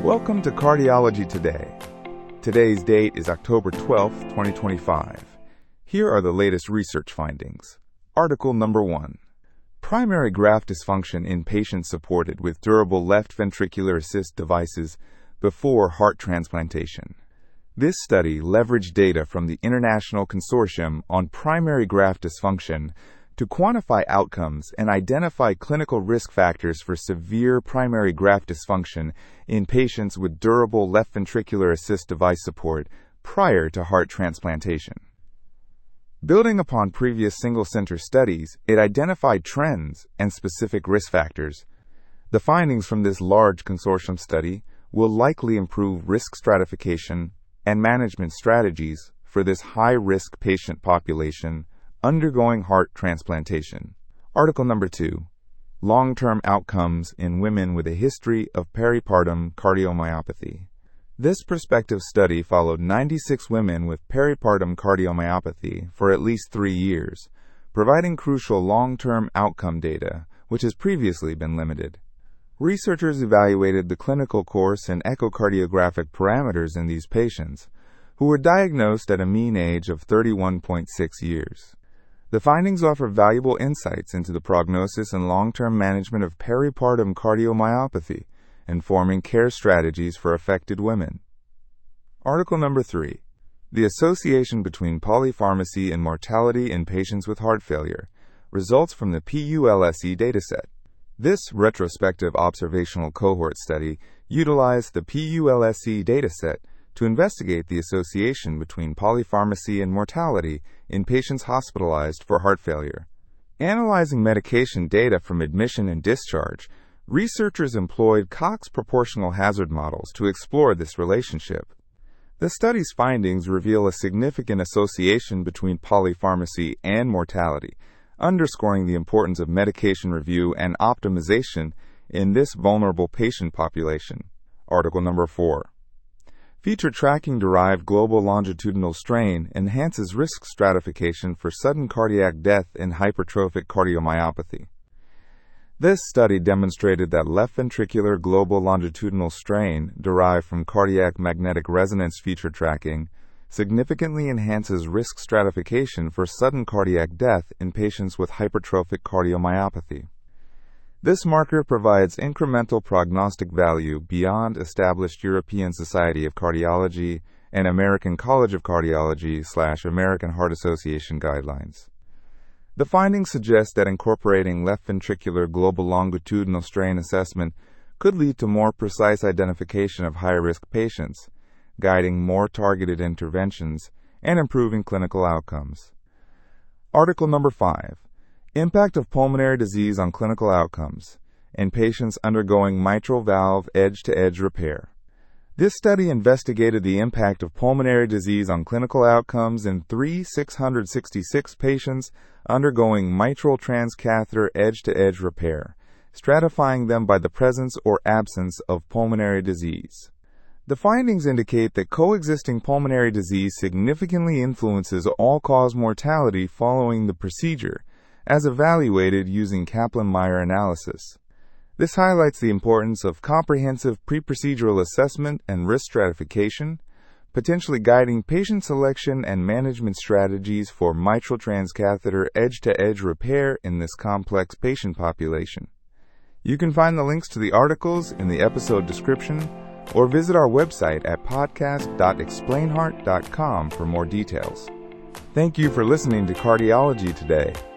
Welcome to Cardiology Today. Today's date is October 12th, 2025. Here are the latest research findings. Article number 1. Primary graft dysfunction in patients supported with durable left ventricular assist devices before heart transplantation. This study leveraged data from the International Consortium on Primary Graft Dysfunction to quantify outcomes and identify clinical risk factors for severe primary graft dysfunction in patients with durable left ventricular assist device support prior to heart transplantation. Building upon previous single-center studies, it identified trends and specific risk factors. The findings from this large consortium study will likely improve risk stratification and management strategies for this high-risk patient population undergoing heart transplantation. Article number 2. Long-term outcomes in women with a history of peripartum cardiomyopathy. This prospective study followed 96 women with peripartum cardiomyopathy for at least 3 years, providing crucial long-term outcome data, which has previously been limited. Researchers evaluated the clinical course and echocardiographic parameters in these patients, who were diagnosed at a mean age of 31.6 years. The findings offer valuable insights into the prognosis and long-term management of peripartum cardiomyopathy, informing care strategies for affected women. Article number 3. The association between polypharmacy and mortality in patients with heart failure. Results from the PULSE dataset. This retrospective observational cohort study utilized the PULSE dataset to investigate the association between polypharmacy and mortality in patients hospitalized for heart failure. Analyzing medication data from admission and discharge, researchers employed Cox proportional hazard models to explore this relationship. The study's findings reveal a significant association between polypharmacy and mortality, underscoring the importance of medication review and optimization in this vulnerable patient population. Article number 4. Feature tracking derived global longitudinal strain enhances risk stratification for sudden cardiac death in hypertrophic cardiomyopathy. This study demonstrated that left ventricular global longitudinal strain derived from cardiac magnetic resonance feature tracking significantly enhances risk stratification for sudden cardiac death in patients with hypertrophic cardiomyopathy. This marker provides incremental prognostic value beyond established European Society of Cardiology and American College of Cardiology/American Heart Association guidelines. The findings suggest that incorporating left ventricular global longitudinal strain assessment could lead to more precise identification of high-risk patients, guiding more targeted interventions and improving clinical outcomes. Article number 5. Impact of pulmonary disease on clinical outcomes in patients undergoing mitral valve edge-to-edge repair. This study investigated the impact of pulmonary disease on clinical outcomes in 666 patients undergoing mitral transcatheter edge-to-edge repair, stratifying them by the presence or absence of pulmonary disease. The findings indicate that coexisting pulmonary disease significantly influences all-cause mortality following the procedure, as evaluated using Kaplan-Meier analysis. This highlights the importance of comprehensive pre-procedural assessment and risk stratification, potentially guiding patient selection and management strategies for mitral transcatheter edge-to-edge repair in this complex patient population. You can find the links to the articles in the episode description or visit our website at podcast.explainheart.com for more details. Thank you for listening to Cardiology Today.